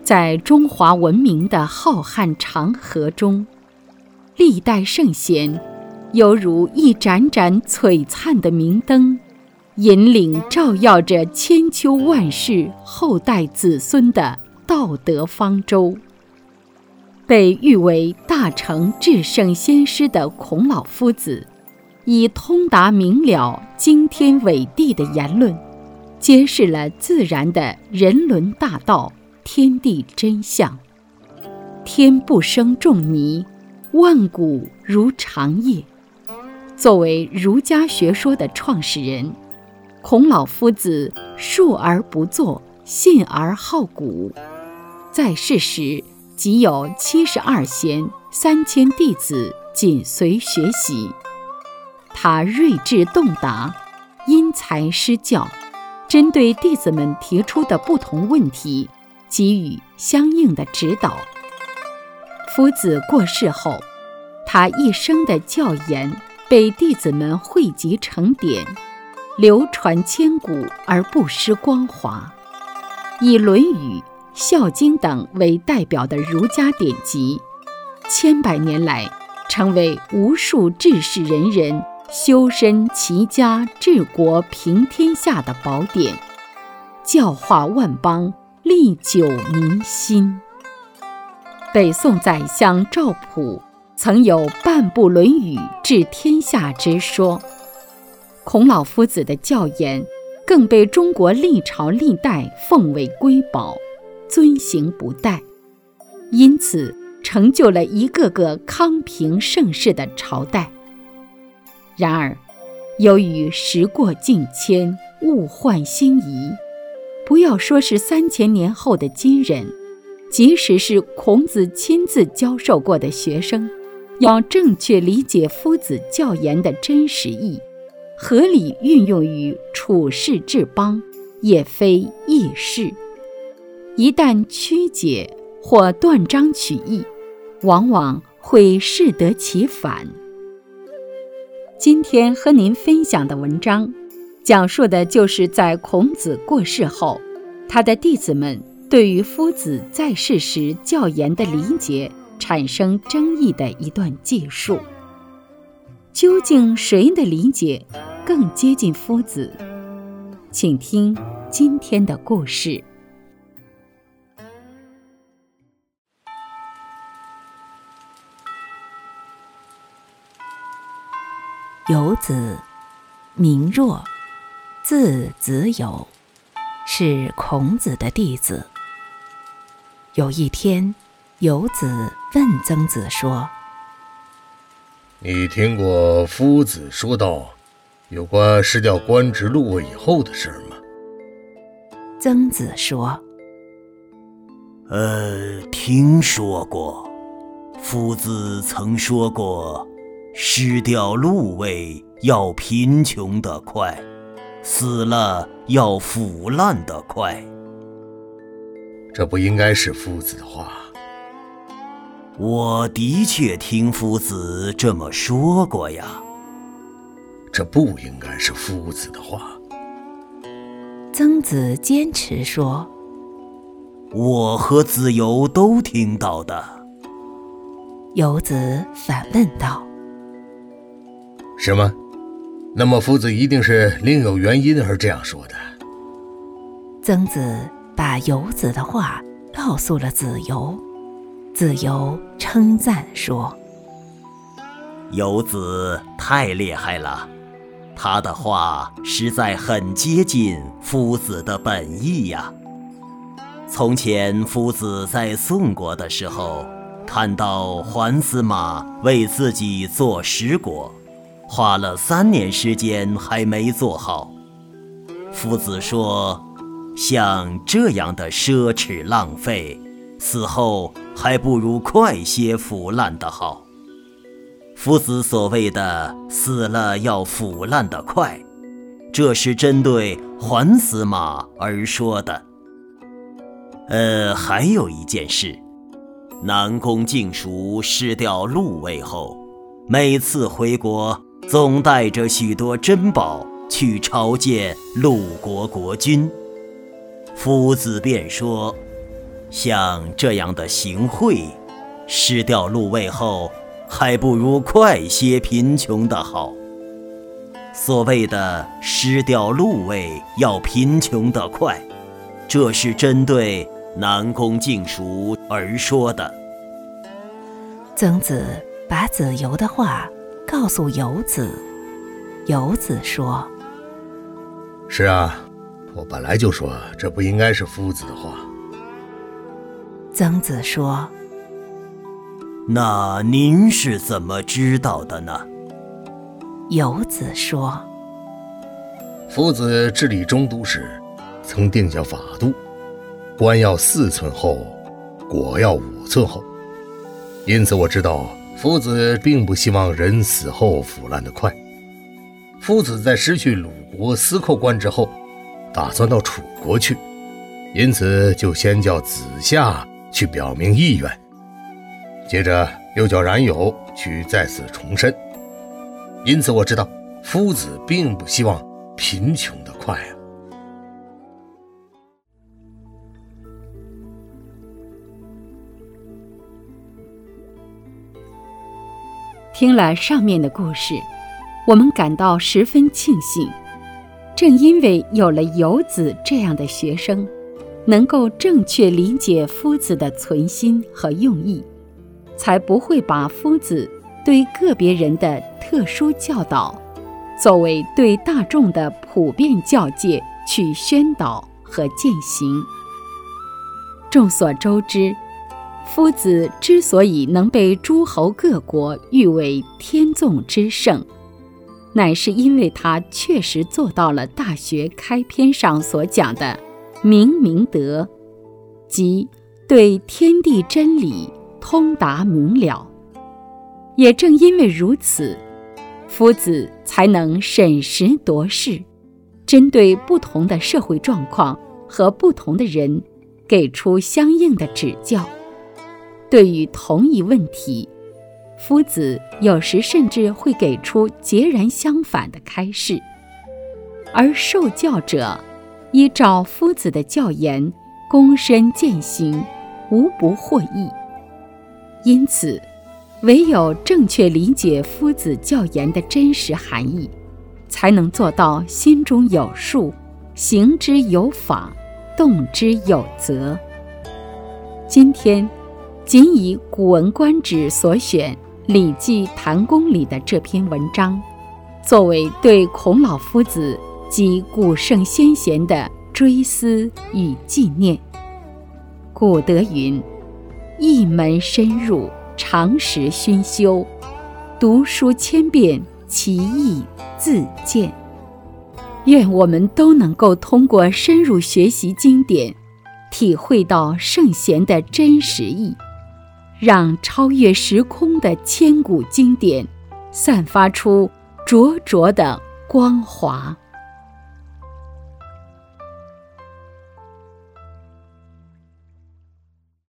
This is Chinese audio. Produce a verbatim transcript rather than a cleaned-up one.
在中华文明的浩瀚长河中，历代圣贤犹如一盏盏璀璨的明灯，引领照耀着千秋万世后代子孙的道德方舟。被誉为大成至圣先师的孔老夫子，以通达明了、惊天伟地的言论，揭示了自然的人伦大道、天地真相。天不生仲尼，万古如长夜。作为儒家学说的创始人，孔老夫子述而不作，信而好古。在世时，即有七十二贤、三千弟子紧随学习。他睿智洞达，因材施教，针对弟子们提出的不同问题，给予相应的指导。夫子过世后，他一生的教言被弟子们汇集成典，流传千古而不失光华。以《论语》《孝经》等为代表的儒家典籍，千百年来成为无数志士仁人修身齐家治国平天下的宝典，教化万邦，历久弥新。北宋宰相赵普曾有半部《论语》治天下之说，孔老夫子的教言更被中国历朝历代奉为瑰宝，遵行不怠，因此成就了一个个康平盛世的朝代。然而，由于时过境迁，物换星移，不要说是三千年后的今人，即使是孔子亲自教授过的学生，要正确理解夫子教言的真实意，合理运用于处世治邦，也非易事。一旦曲解或断章取义，往往会适得其反。今天和您分享的文章，讲述的就是在孔子过世后，他的弟子们对于夫子在世时教言的理解产生争议的一段记述。究竟谁的理解更接近夫子？请听今天的故事。 游子，名若，字子友，是孔子的弟子。有一天，游子问曾子说： 你听过夫子说到有关失掉官职禄位以后的事吗？ 曾子说： 呃，听说过。夫子曾说过，失掉禄位要贫穷得快，死了要腐烂得快。 这不应该是夫子的话。 我的确听夫子这么说过呀。 这不应该是夫子的话。 曾子坚持说： 我和子游都听到的。 游子反问道： 什么？那么夫子一定是另有原因而这样说的。 曾子把游子的话告诉了子游，子游称赞说： 游子太厉害了，他的话实在很接近夫子的本意呀。从前夫子在宋国的时候，看到桓司马为自己做食国，花了三年时间还没做好。夫子说，像这样的奢侈浪费，死后还不如快些腐烂的好。夫子所谓的死了要腐烂的快，这是针对桓司马而说的。呃，还有一件事，南宫敬叔失掉禄位后，每次回国总带着许多珍宝去朝见鲁国国君。夫子便说： 像这样的行贿，失掉禄位后，还不如快些贫穷的好。所谓的失掉禄位要贫穷的快，这是针对南宫敬叔而说的。 曾子把子由的话告诉游子，游子说： 是啊，我本来就说这不应该是夫子的话。 曾子说： 那您是怎么知道的呢？ 游子说： 夫子治理中都时，曾定下法度，官要四寸厚，果要五寸厚。因此我知道夫子并不希望人死后腐烂得快。夫子在失去鲁国司寇官之后，打算到楚国去，因此就先叫子夏去表明意愿，接着又叫冉有去再次重申。因此我知道夫子并不希望贫穷的快啊。 听了上面的故事，我们感到十分庆幸，正因为有了游子这样的学生，能够正确理解夫子的存心和用意，才不会把夫子对个别人的特殊教导作为对大众的普遍教诫去宣导和践行。众所周知，夫子之所以能被诸侯各国誉为天纵之圣，乃是因为他确实做到了大学开篇上所讲的明明德，即对天地真理通达明了。也正因为如此，夫子才能审时度势，针对不同的社会状况和不同的人，给出相应的指教。对于同一问题，夫子有时甚至会给出截然相反的开示，而受教者依照夫子的教言躬身践行，无不获益。因此，唯有正确理解夫子教言的真实含义，才能做到心中有数，行之有法，动之有则。今天仅以《古文观止》所选《礼记·谈公》里的这篇文章，作为对孔老夫子及古圣先贤的追思与纪念。古德云：一门深入，常识熏修，读书千遍，其义自见。愿我们都能够通过深入学习经典，体会到圣贤的真实意，让超越时空的千古经典散发出灼灼的光华。